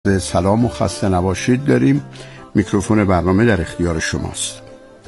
عرض سلام و خسته نباشید داریم. میکروفون برنامه در اختیار شماست.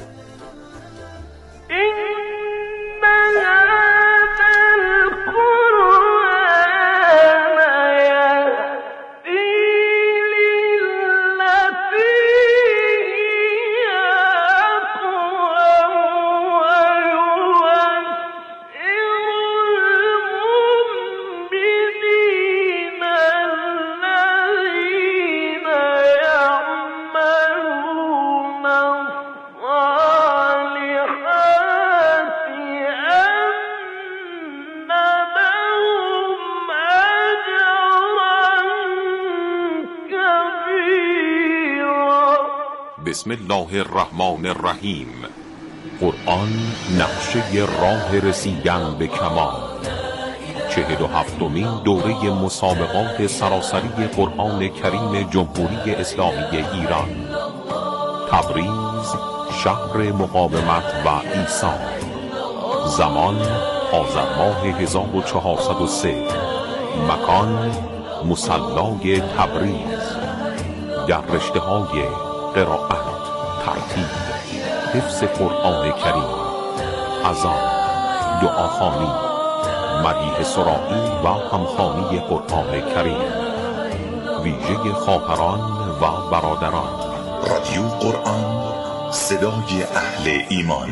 بسم الله الرحمن الرحیم. قرآن نقشه راه رسیدن به کمال. 47مین دوره مسابقات سراسری قرآن کریم جمهوری اسلامی ایران. تبریز، شهر مقاومت و ایثار. زمان آذر ماه 1403. مکان مصلای تبریز. در رشته‌های قرائت، ترتیل، حفظ قرآن کریم، اذان، دعاخوانی، مدیح سرائی و همخوانی قرآن کریم. ویژه خواهران و برادران. رادیو قرآن، صدای اهل ایمان.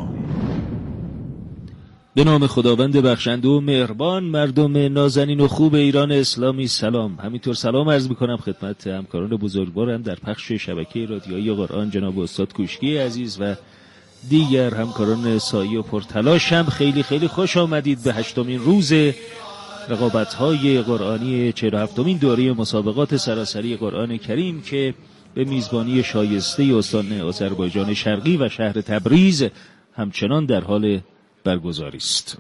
به نام خداوند بخشنده و مهربان. مردم نازنین و خوب ایران اسلامی سلام. همینطور سلام عرض میکنم خدمت همکاران بزرگوارم در پخش شبکه رادیویی قرآن، جناب استاد کوشکی عزیز و دیگر همکاران سایی و پرتلاش. هم خیلی خیلی خوش آمدید به 8مین روز رقابت‌های قرآنی 47مین دوره مسابقات سراسری قرآن کریم که به میزبانی شایسته استان آذربایجان شرقی و شهر تبریز همچنان در حال برگزاری است.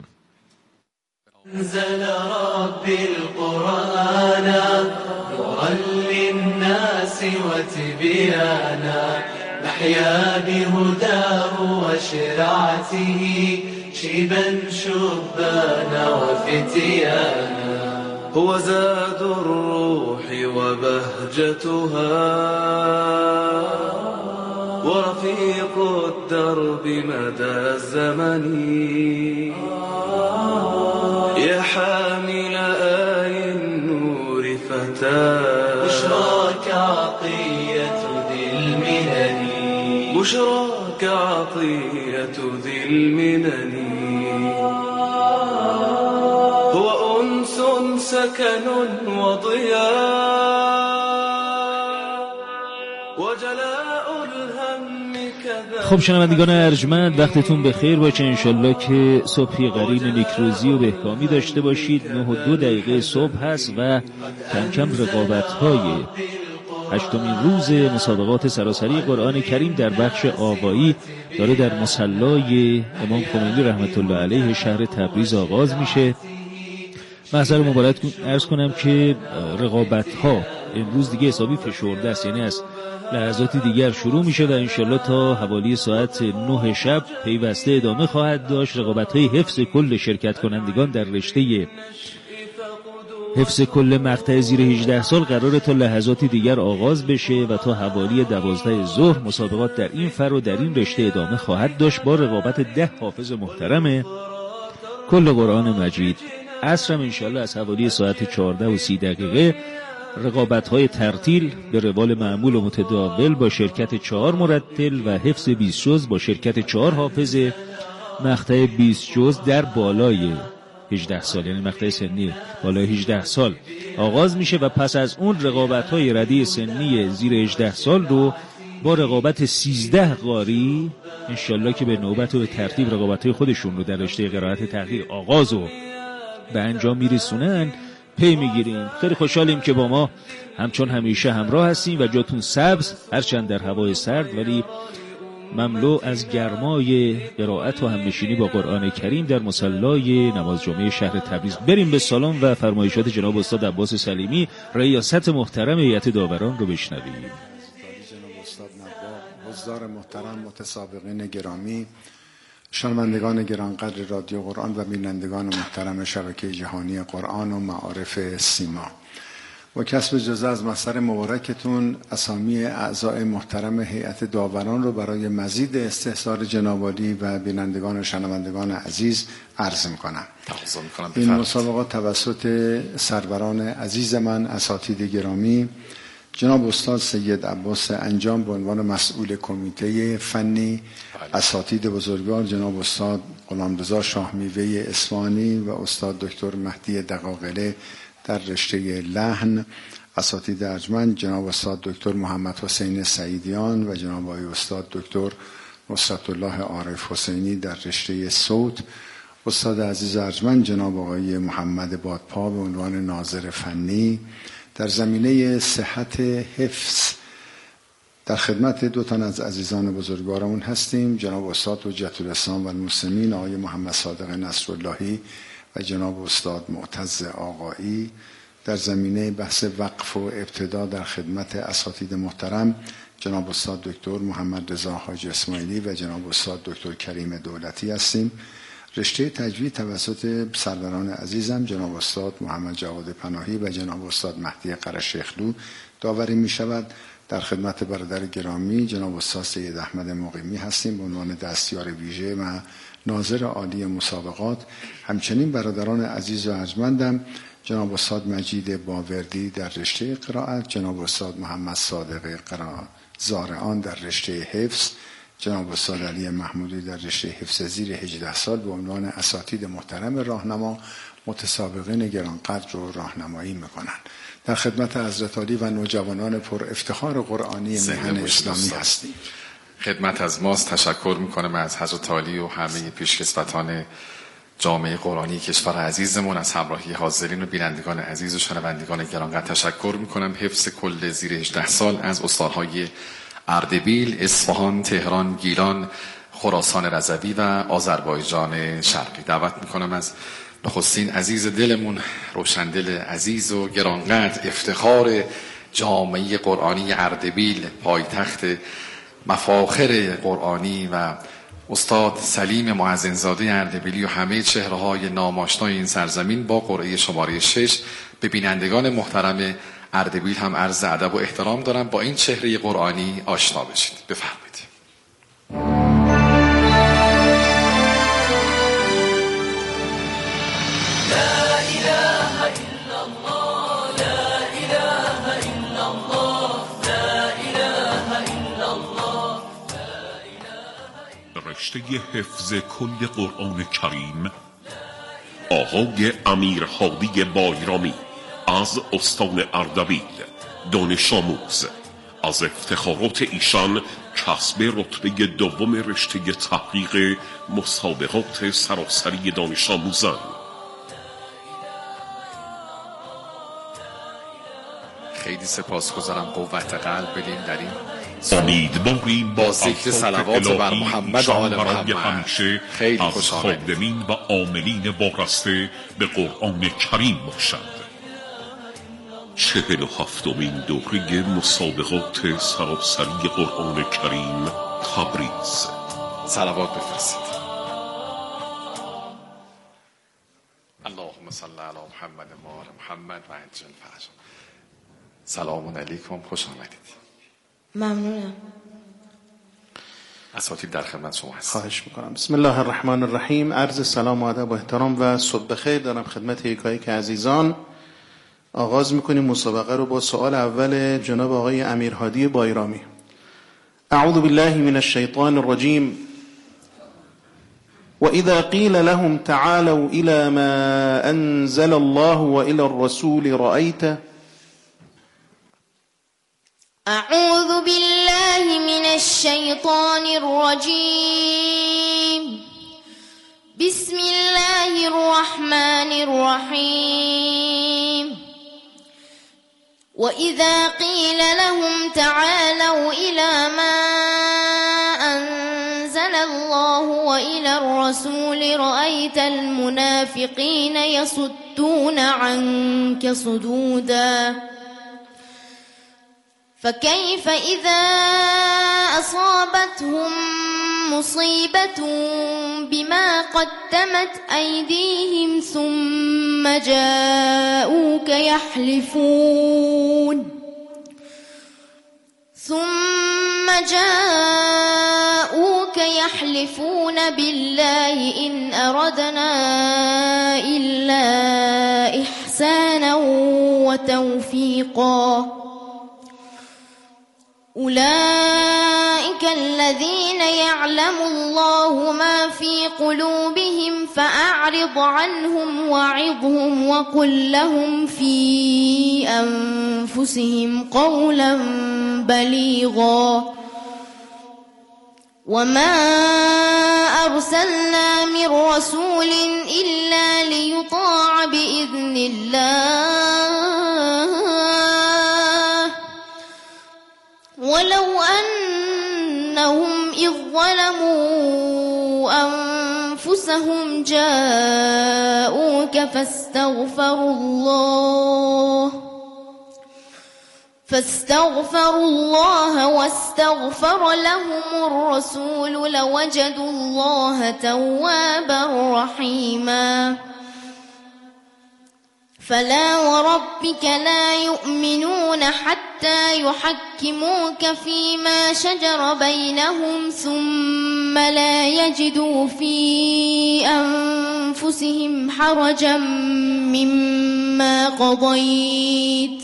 انزل ربی القرآن نورا للناس وتبیانا نحیا بهداه وشرعته شیبا شبانا وفتیانا هو زاد الروح وبهجتها ورفيق الدرب مدى الزمن يا حامل آي النور فتاة بشراك عطية ذي المنن بشراك عطية ذي المنن هو أنس سكن وضياء وجلاء. خب شنوندگان ارجمند، وقتتون بخیر باشه. انشالله که صبحی قرین نیکروزی و بهکامی داشته باشید. 9:02 صبح هست و کم کم رقابت‌های 8مین روز مسابقات سراسری قرآن کریم در بخش آوایی داره در مصلای امام خمینی رحمت الله علیه شهر تبریز آغاز میشه. محضر مبارک عرض کنم که رقابت‌ها امروز دیگه حسابی فشرده است، یعنی از لحظاتی دیگر شروع میشه و انشالله تا حوالی ساعت 9 شب پیوسته ادامه خواهد داشت. رقابت‌های حفظ کل شرکت کنندگان در رشته حفظ کل مقطع زیر 18 سال قراره تا لحظاتی دیگر آغاز بشه و تا حوالی 12 ظهر مسابقات در این فر و در این رشته ادامه خواهد داشت با رقابت 10 حافظ محترم کل قرآن مجید. عصرم انشالله از حوالی ساعت 14:30 رقابت‌های ترتیل به روال معمول و متداول با شرکت 4 مرتل و حفظ 20 جز با شرکت 4 حافظ مقطع 20 جز در بالای 18 سال، یعنی مقطع سنی بالای 18 سال آغاز میشه و پس از اون رقابت‌های رده سنی زیر 18 سال رو با رقابت 13 قاری انشالله که به نوبت و به ترتیب رقابت‌های خودشون رو در رشته قرائت تحقیق آغاز و به انجام میرسونن پی میگیریم. خیلی خوشحالیم که با ما همچون همیشه همراه هستیم و جاتون سبز، هرچند در هوای سرد ولی مملو از گرمای قرائت و همنشینی با قرآن کریم در مصلای نماز جمعه شهر تبریز. بریم به سالن و فرمایشات جناب استاد عباس سلیمی، ریاست محترم هیئت داوران رو بشنویم. جناب استاد نبا، حضار محترم، متسابقین گرامی، شنوندگان گرانقدر رادیو قرآن و بینندگان محترم شبکه جهانی قرآن و معارف سیما، و کسب اجازه از مصدر مبارکتون اسامی اعضای محترم هیئت داوران رو برای مزید استحضار جناب عالی و بینندگان و شنوندگان عزیز عرض میکنم. این مسابقات توسط سروران عزیز من، اساتید گرامی، جناب استاد سید عباس انجام به عنوان مسئول کمیته فنی، اساتید بزرگوار جناب استاد غلامرضا شاهمیوه اصفهانی و استاد دکتر مهدی دقاقله در رشته لحن، اساتید ارجمند جناب استاد دکتر محمد حسین سعیدیان و جناب آقای استاد دکتر نصرت الله عارف حسینی در رشته صوت، استاد عزیز ارجمند جناب آقای محمد بادپا به عنوان ناظر فنی. در زمینه صحت حفظ در خدمت دو تن از عزیزان بزرگوارمون هستیم، جناب استاد حجت الاسلام و المسلمین آقای محمد صادق نصراللهی و جناب استاد معتز آقایی. در زمینه بحث وقف و ابتدا در خدمت اساتید محترم جناب استاد دکتر محمد رضا حاج اسماعیلی و جناب استاد دکتر کریم دولتی هستیم. رشته تجوید توسط سروران عزیزم جناب استاد محمد جواد پناهی و جناب استاد مهدی قره‌شیخلو داوری می شود. در خدمت برادر گرامی جناب استاد سید احمد مقیمی هستیم به عنوان دستیار ویژه و ناظر عالی مسابقات. همچنین برادران عزیز و ارجمندم جناب استاد مجید باوردی در رشته قرائت، جناب استاد محمد صادق زارعان در رشته حفظ، جناب استاد علی محمودی در رشته حفظ زیر 18 سال به عنوان اساتید محترم راهنما متسابقین گرانقدر رو راهنمایی میکنند. در خدمت حضرت عالی و نوجوانان پر افتخار قرآنی میهن اسلامی هستیم. خدمت از ماست. تشکر میکنم از حضرت عالی و همه پیشکسوتان جامعه قرآنی کشور عزیزمون. از همراهی حاضرین و بینندگان عزیز و شنوندگان گرانقدر تشکر میکنم. حفظ کل زیر 18 سال از استانهای اردبیل، اصفهان، تهران، گیلان، خراسان رضوی و آذربایجان شرقی. دعوت میکنم از نخستین عزیز دلمون، روشندل عزیز و گرانقدر، افتخار جامعه قرآنی اردبیل، پایتخت مفاخر قرآنی، و استاد سلیم معزنزاده اردبیلی و همه چهره‌های ناماشنای این سرزمین با قرعه شماره 6 به بینندگان محترم اردبیل هم عرض ادب و احترام دارم. با این چهره قرآنی آشنا بشید. بفرمایید. رشته حفظ کل قرآن کریم آقای امیر هادی بایرامی از استان اردبیل، دانش آموز. از افتخارات ایشان کسب رتبه دوم رشته تحقیق مسابقات سراسری دانش آموزان. خیلی سپاسگزارم. قوت قلب بدیم در این امیدواریم با ذکر صلوات بر محمد و آل محمد همیشه خیلی از خادمین و عاملین وارسته به قرآن کریم باشد. 47مین دوره مسابقات سراسری قرآن کریم تبریز. صلوات بفرستید. اللهم صل علی محمد و آل محمد و عجل فرجهم. سلام علیکم، خوش آمدید. ممنونم. اساتید در خدمت شما هست. خواهش میکنم. بسم الله الرحمن الرحیم. عرض سلام و ادب و احترام و صبح بخیر دارم خدمت یکایک عزیزان. آغاز میکنیم مسابقه رو با سوال اول جناب آقای امیر هادی بایرامی. اعوذ بالله من الشیطان الرجیم. وإذا قيل لهم تعالوا إلى ما أنزل الله وإلى الرسول رأيت. أعوذ بالله من الشيطان الرجيم. بسم الله الرحمن الرحيم. وإذا قيل لهم تعالوا إلى ما أنزل الله وإلى الرسول رأيت المنافقين يصدون عنك صدودا. فكيف إذا أصابتهم مصيبة بما قدمت أيديهم ثم جاءوك يحلفون بالله إن أردنا إلا إحسانا وتوفيقا أولئك الذين يعلم الله ما في قلوبهم فأعرض عنهم وعظهم وقل لهم في أنفسهم قولا بليغا وما أرسلنا من رسول إلا ليطاع بإذن الله ولو أنهم إذ ظلموا أنفسهم جاءوك فاستغفروا الله واستغفر لهم الرسول لوجدوا الله توابا رحيما فلا وربك لا يؤمنون حتى يحكموك فيما شجر بينهم ثم لا يجدوا في أنفسهم حرجا مما قضيت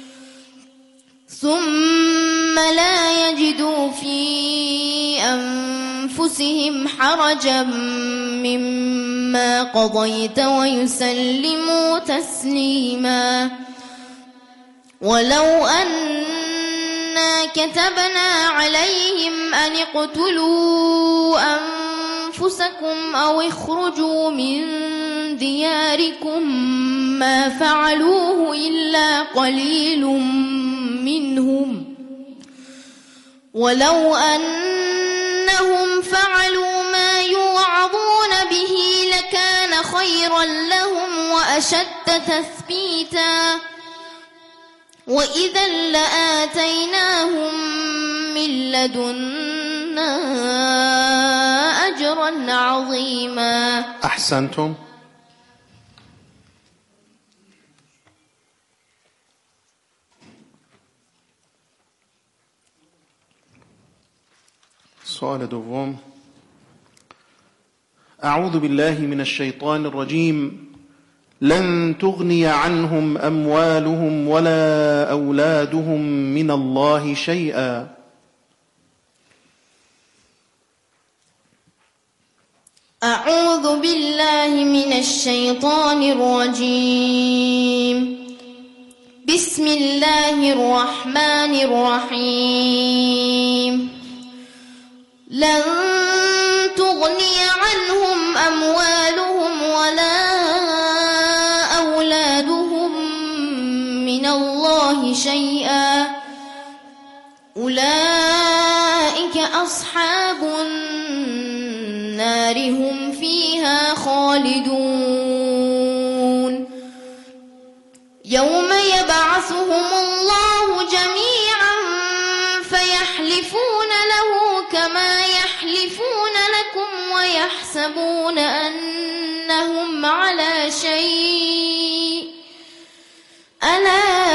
ويسلموا تسليما ولو أنا كتبنا عليهم أن اقتلوا أنفسكم أو اخرجوا من دياركم ما فعلوه إلا قليل منهم ولو أنهم فعلوا ما يوعظون به لكان خيرا لهم وأشد تثبيتا وإذا لآتيناهم من لدنا أجرا عظيما. أحسنتم. سؤال دوم. أعوذ بالله من الشيطان الرجيم. لن تغني عنهم أموالهم ولا أولادهم من الله شيئا. أعوذ بالله من الشيطان الرجيم. بسم الله الرحمن الرحيم. لن تغني عنهم أموالهم ولا أولادهم من الله شيئا أولئك أصحاب النار هم فيها خالدون. يوم يبعثهم الله جميعا فيحلفون له كما يحلفون لكم ويحسبون أنهم على شيء ألا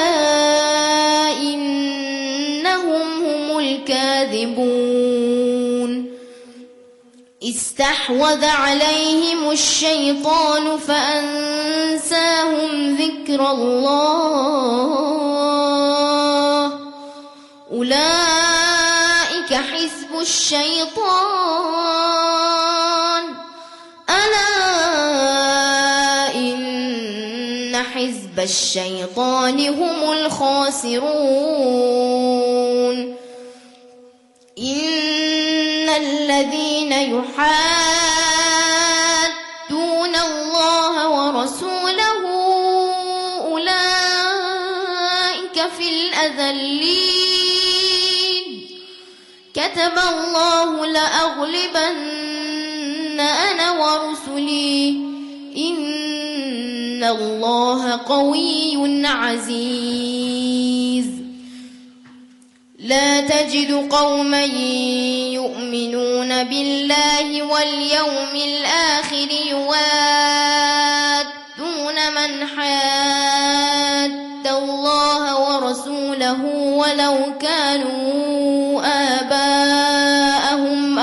إنهم هم الكاذبون. استحوذ عليهم الشيطان فأنساهم ذكر الله أولئك حزب الشيطان ألا إن حزب الشيطان هم الخاسرون. إن الذين يحادون الله ورسوله أولئك في الأذلين. كتب الله لأغلبن أنا ورسلي إن الله قوي عزيز. لا تجد قوما يؤمنون بالله واليوم الآخر يوادون من حاد الله ورسوله ولو كانوا آباءهم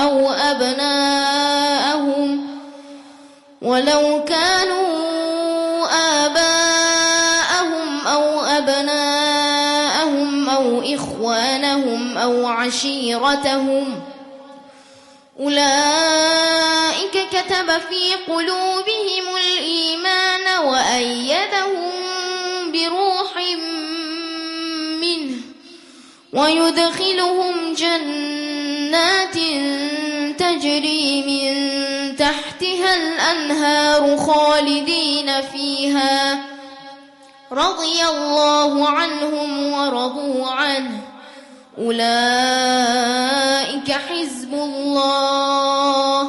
أو أبناءهم أو إخوانهم أو عشيرتهم أولئك كتب في قلوبهم الإيمان وأيدهم بروح منه ويدخلهم جنات تجري من تحتها الأنهار خالدين فيها رضي الله عنهم ورضوا عنه أولئك حزب الله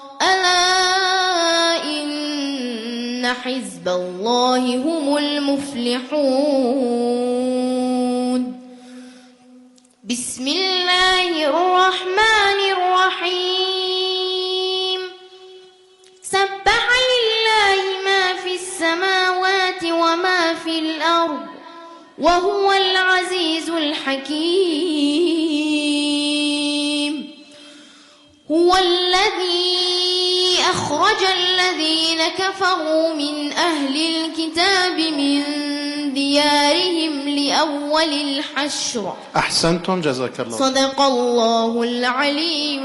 ألا إن حزب الله هم المفلحون. بسم الله الرحمن الرحيم. سبح لله ما في السماوات وما في الأرض وهو العزيز الحكيم. هو الذي أخرج الذين كفروا من أهل الكتاب من ديارهم لأول الحشر. أحسنتم جزاك الله. صدق الله العلي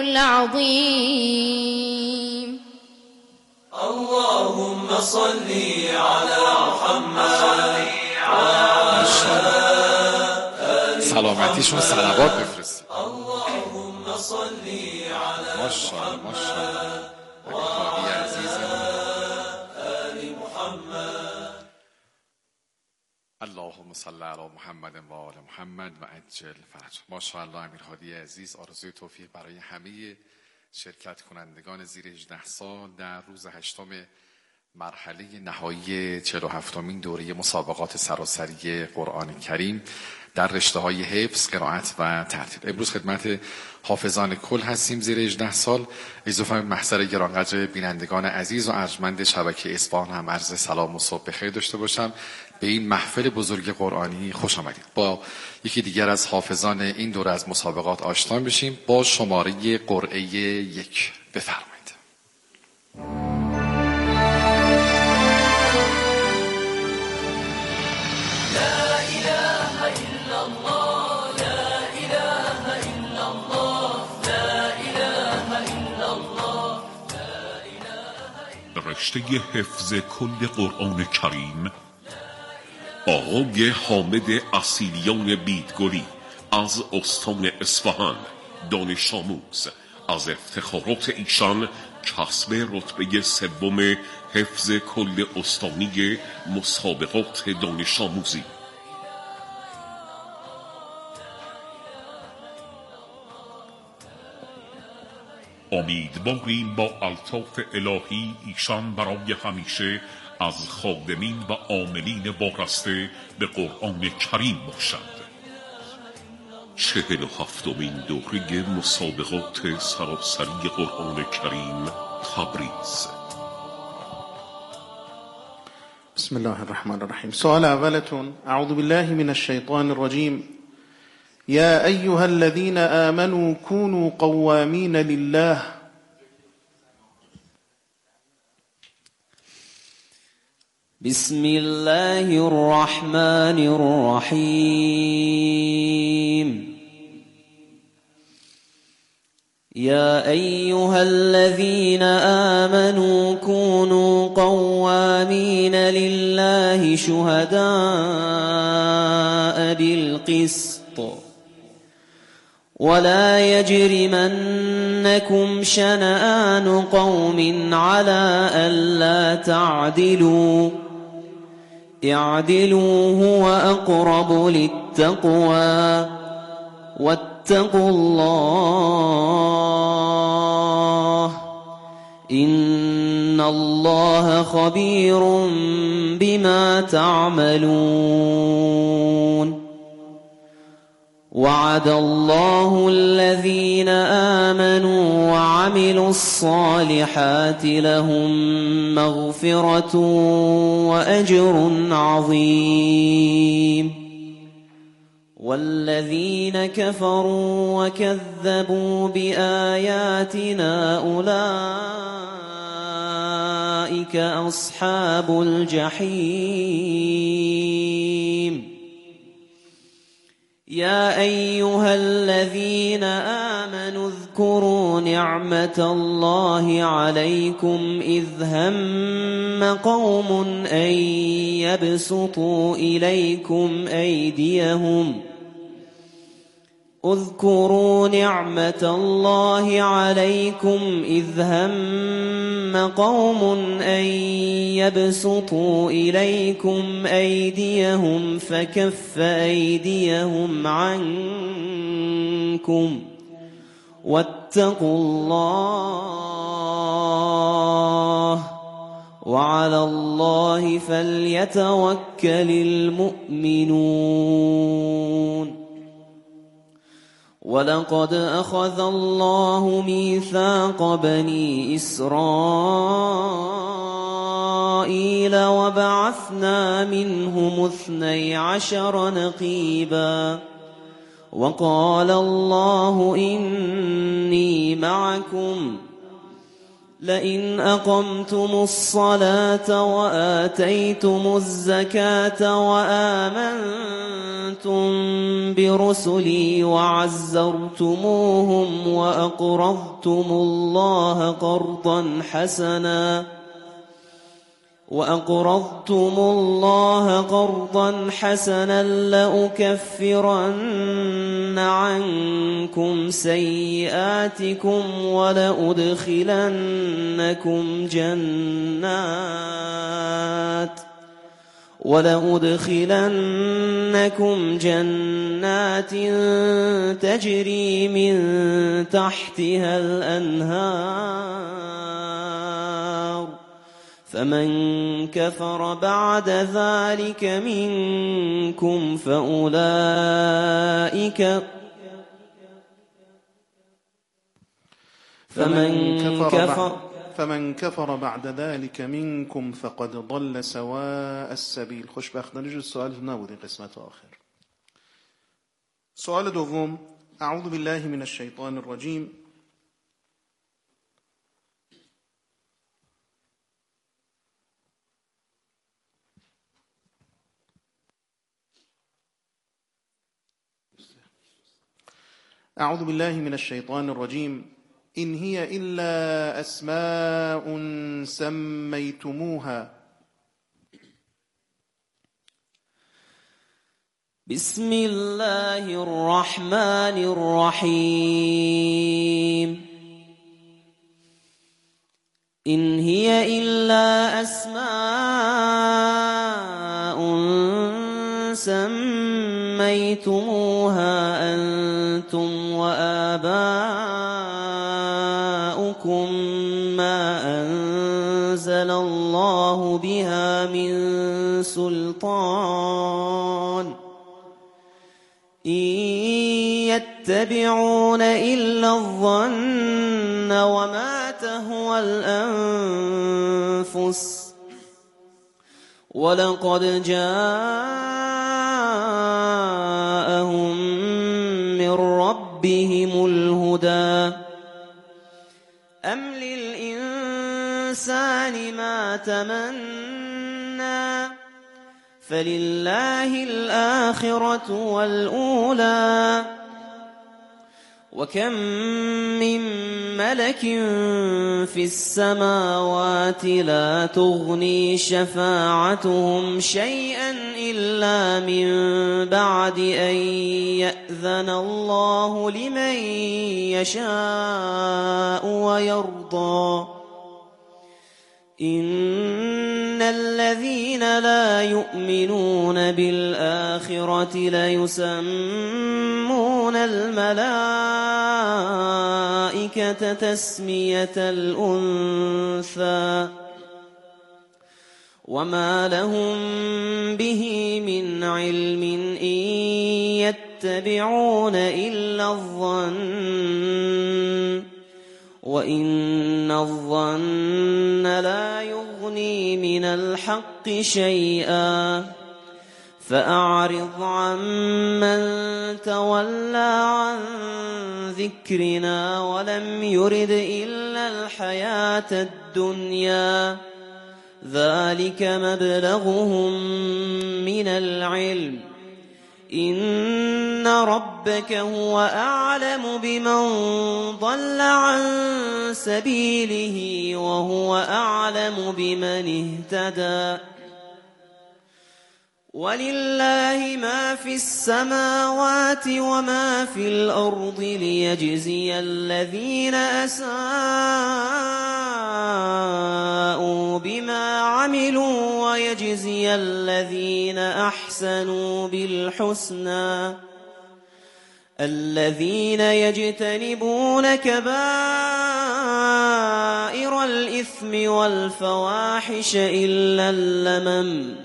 العظيم. اللهم صل على محمد. سلامتیشون صلوات بفرست. اللهم صل على ماشاءالله خالی عزیزم آل محمد. اللهم صل علی محمد و آل محمد و عجل فرج. ماشاءالله امیرهادی عزیز آرزوی توفیق برای همه شرکت کنندگان زیر 18 سال در روز 8 مرحله نهایی 47مین دوره مسابقات سراسری قرآن کریم در رشته‌های حفظ، قرائت و ترتیل. امروز خدمت حافظان کل هستیم زیر 18 سال. اضافه محضر گرانقدر بینندگان عزیز و ارجمند شبکه اصفهان هم عرض سلام و صبح بخیر داشته باشم. به این محفل بزرگ قرآنی خوش آمدید. با یکی دیگر از حافظان این دوره از مسابقات آشنا بشیم با شماره قرعه 1. بفرمایید. رشته حفظ کل قرآن کریم آقای حامد اصیلیان بیدگلی از استان اصفهان دانش آموز، از افتخارات ایشان کسب رتبه 3 حفظ کل استانی مسابقات دانش آموزی. امیدواریم با الطاف الهی ایشان برای همیشه از خادمین و عاملین وارسته به قرآن کریم باشند. 47مین دوره مسابقات سراسری قرآن کریم تبریز. بسم الله الرحمن الرحیم. سوال اولتون: اعوذ بالله من الشیطان الرجیم. يا أيها الذين آمنوا كونوا قوامين لله. بسم الله الرحمن الرحيم. يا أيها الذين آمنوا كونوا قوامين لله شهداء بالقسط ولا يجرمنكم شنآن قوم على ألا تعدلوا اعدلوا هو أقرب للتقوى واتقوا الله إن الله خبير بما تعملون. وعد الله الذين آمنوا وعملوا الصالحات لهم مغفرة وأجر عظيم والذين كفروا وكذبوا بآياتنا أولئك أصحاب الجحيم يا أيها الذين آمنوا اذكروا نعمة الله عليكم إذ هم قوم أن يبسطوا إليكم أيديهم اذكروا نعمة الله عليكم إذ هم قوم أن يبسطوا إليكم أيديهم فكف أيديهم عنكم واتقوا الله وعلى الله فليتوكل المؤمنون ولقد أخذ الله ميثاق بني إسرائيل وبعثنا منهم 12 نقيبا وقال الله إني معكم لئن أقمتم الصلاة وآتيتم الزكاة وآمنتم برسلي وعزرتموهم وأقرضتم الله قرضا حسنا لأكفرن عنكم سيئاتكم ولأدخلنكم جنات تجري من تحتها الأنهار فمن كفر بعد ذلك منكم فمن كفر بعد ذلك منكم فقد ضل سواء السبيل. خوشبختانه جز سوال نبود این قسمت آخر. سوال دوم: اعوذ بالله من الشیطان الرجیم. أعوذ بالله من الشيطان الرجيم. إن هي إلا أسماء سميتموها. بسم الله الرحمن الرحيم. إن هي إلا أسماء سميتموها أنتم وآباؤكم ما أنزل الله بها من سلطان إن يتبعون إلا الظن وما تهوى الأنفس ولقد جاءهم من ربهم الهدى أم للإنسان ما تمنى فلله الآخرة والأولى وكم من ملك في السماوات لا تغني شفاعتهم شيئا إلا من بعد أن يأذن الله لمن يشاء ويرضى إن الذين لا يؤمنون بالآخرة ليسمون الملائكة تسمية الأنثى وما لهم به من علم إن يتبعون إلا الظن وإن الظن لا يغني من الحق شيئا فأعرض عمن تولى عن ذكرنا ولم يرد إلا الحياة الدنيا ذلك مبلغهم من العلم إن ربك هو أعلم بمن ضل عن سبيله وهو أعلم بمن اهتدى ولله ما في السماوات وما في الأرض ليجزي الذين أساءوا بما عملوا ويجزي الذين أحسنوا بالحسنى الذين يجتنبون كبائر الإثم والفواحش إلا اللمم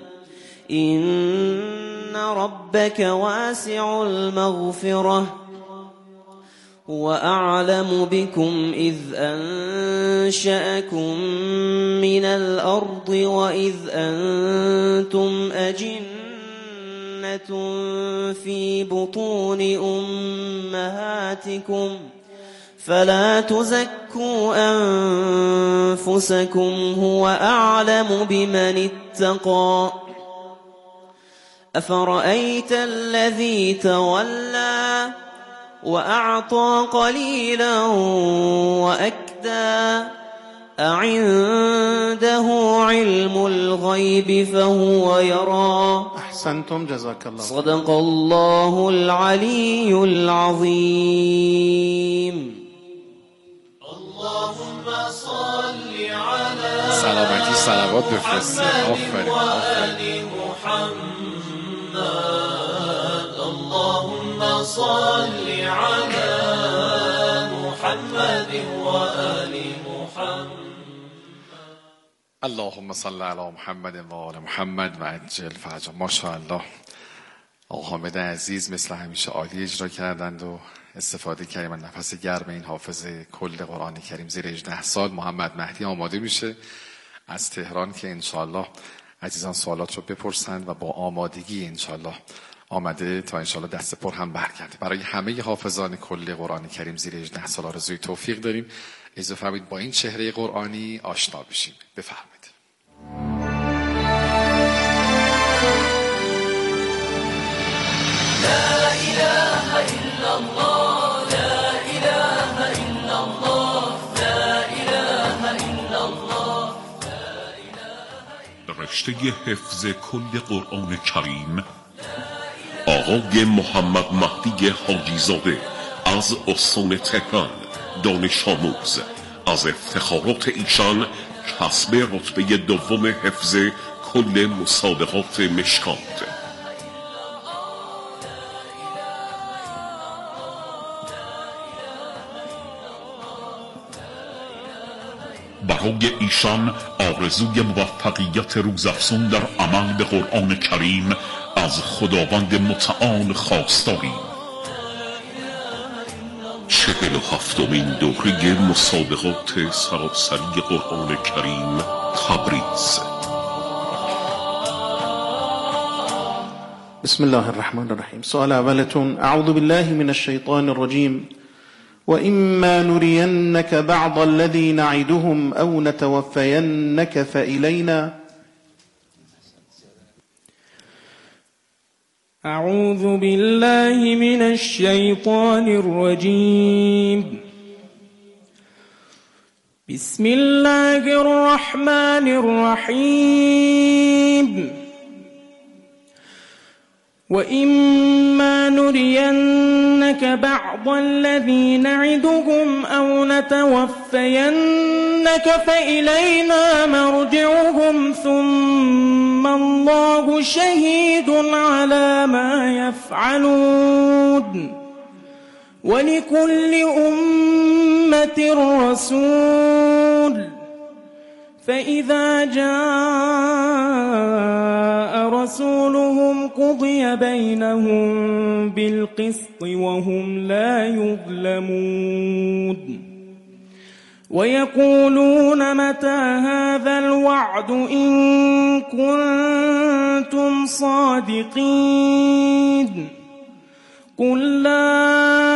إن ربك واسع المغفرة هو أعلم بكم إذ أنشأكم من الأرض وإذ أنتم أجنة في بطون أمهاتكم فلا تزكوا أنفسكم هو أعلم بمن اتقى أفرأيت الذي تولى وأعطى قليلا وأكدى أعنده علم الغيب فهو يرى أحسنتم جزاك الله صدق الله العلي العظيم اللهم صل على سلامتی صلوات بفرستی. آفرین اللهم صل على محمد وآل محمد اللهم صل علی محمد و آل محمد و عجل فرجا. ماشاءالله آقا حامد عزیز مثل همیشه عالی اجرا کردند و استفاده کردیم از نفس گرم این حافظ کل قرآن کریم زیر 18 سال. محمد مهدی آماده میشه از تهران که انشاءالله عزیزان سوالات رو بپرسند و با آمادگی انشاءالله آمده تا انشاءالله دست پر هم برگرده. برای همه حافظان کل قرآن کریم زیر 18 سال آرزوی توفیق داریم. اجازه فرمایید با این چهره قرآنی آشنا بشیم. بفرمایید. لا إله إلا الله لا إله إلا الله لا إله إلا الله رشته حفظ کل قرآن کریم آقای محمد مهدی حاجی زاده از استان تهران دانش آموز. از افتخارات ایشان کسب رتبه دوم حفظ کل مسابقات مشکات. برای ایشان آرزوی موفقیت روزافزون در عمل به قرآن کریم از خداوند متعال خواستاریم. 47مین دوره مسابقات سراسری قرآن کریم تبریز. بسم الله الرحمن الرحیم. سوال اولتون: اعوذ بالله من الشیطان الرجیم وإما نرينك بعض الذي نعدهم أو نتوفينك فإلينا. أعوذ بالله من الشيطان الرجيم بسم الله الرحمن الرحيم وإما نرينك بعض الذي نعدهم أو نتوفينك فإلينا مرجعهم ثم الله شهيد على ما يفعلون ولكل أمة رسول فإذا جاء رسولهم وقضي بينهم بالقسط وهم لا يظلمون ويقولون متى هذا الوعد إن كنتم صادقين قل لا